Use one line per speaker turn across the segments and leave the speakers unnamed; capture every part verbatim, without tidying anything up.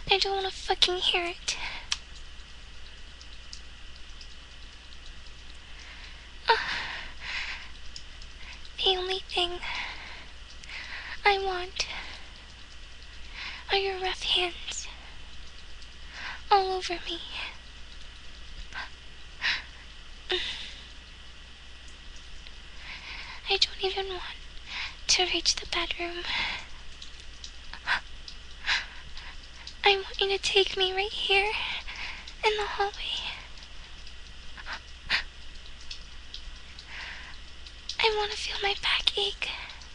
I don't want to fucking hear it. Uh, the only thing I want are your rough hands all over me. I don't even want to reach the bedroom. I want you to take me right here in the hallway. I want to feel my back ache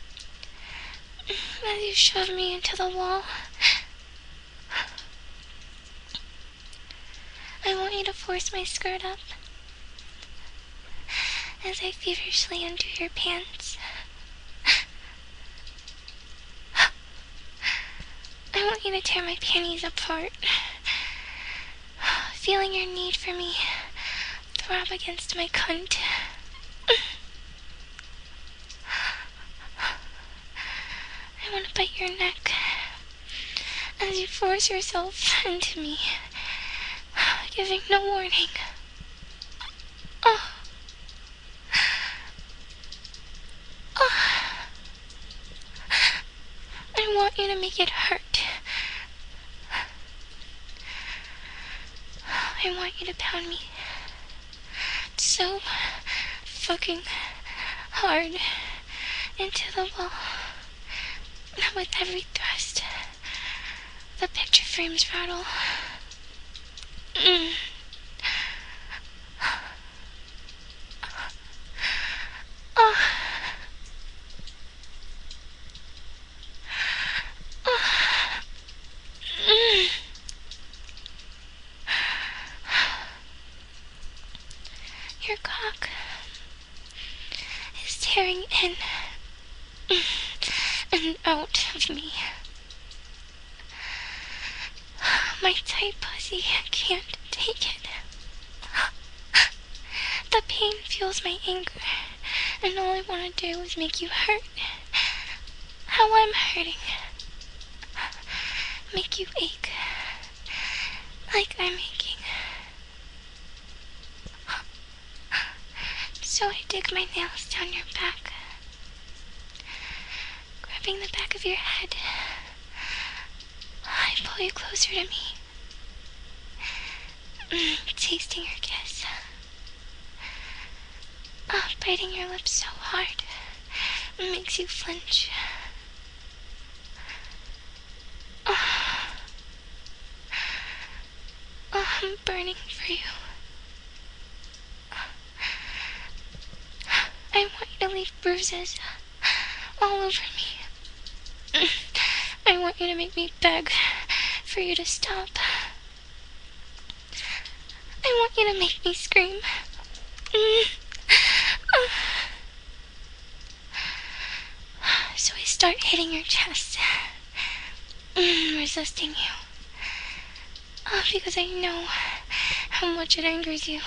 as you shove me into the wall. I want you to force my skirt up as I feverishly undo your pants. I want you to tear my panties apart, feeling your need for me throb against my cunt. I want to bite your neck as you force yourself into me, giving no warning. Oh. Oh. I want you to make it hurt. I want you to pound me so fucking hard into the wall. With every thrust, the picture frames rattle. Mm. Oh. Oh. Mm. Your cock is tearing in and out of me. My tight pussy can't take it. The pain fuels my anger, and all I want to do is make you hurt. How I'm hurting. Make you ache like I'm aching. So I dig my nails down your back, grabbing the back of your head. I pull you closer to me, mm, tasting your kiss. Oh, biting your lips so hard, it makes you flinch. Oh, oh, I'm burning for you. I want you to leave bruises all over me. I want you to make me beg for you to stop. I want you to make me scream. So I start hitting your chest, resisting you. Oh, because I know how much it angers you.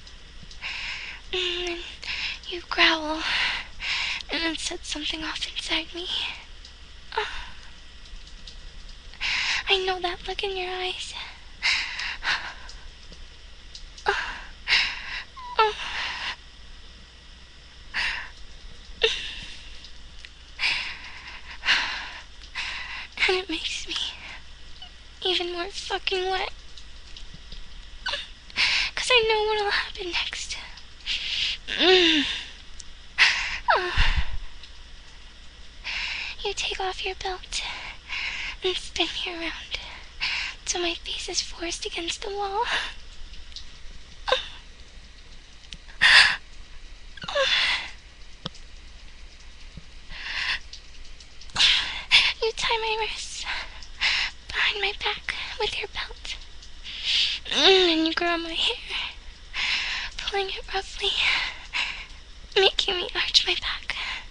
And you growl, and it sets something off inside me. Oh. I know that look in your eyes. Oh. Oh. And it makes me even more fucking wet. Cause I know what'll happen next. Mm. Oh. You take off your belt and spin me around so my face is forced against the wall. Oh. Oh. You tie my wrists behind my back with your belt, mm, and you grab my hair, pulling it roughly, making me arch my back.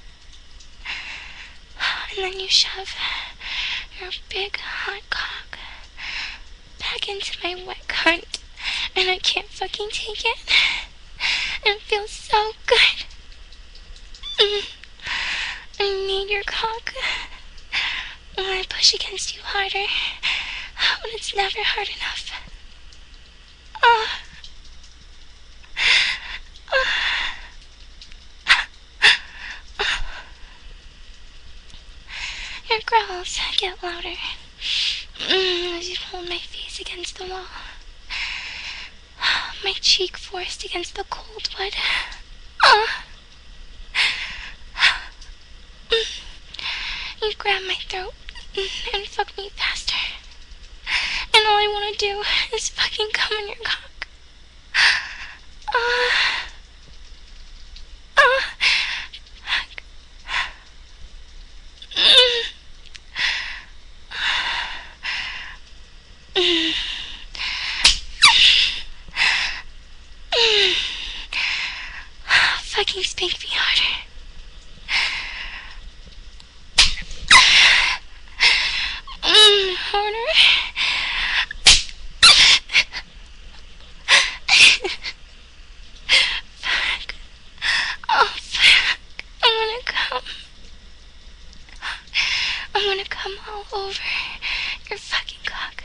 And then you shove your big hot cock back into my wet cunt, and I can't fucking take it. It feels so good. Mm. I need your cock. And I push against you harder, But it's never hard enough. Oh. Oh. Your growls get louder mm, as you hold my face against the wall. My cheek forced against the cold wood. Oh. You grab my throat and fuck me faster. And all I want to do is fucking come in your cock. Uh, uh, fuck. Mm. Mm. Mm. Fucking spank me harder. Mm, harder. Fuck. Oh, fuck. I'm gonna come. I'm gonna come all over your fucking cock.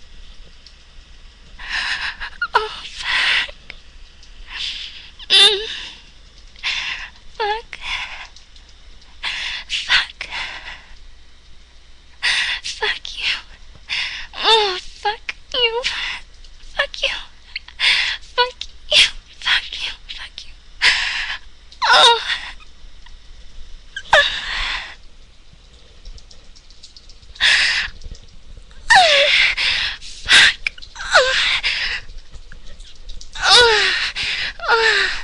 Oh, fuck. Mm. Fuck. Fuck. Fuck you. Oh, fuck you. Fuck you. Fuck you. Fuck you. Fuck you. Oh. Fuck. Oh. Oh. Oh.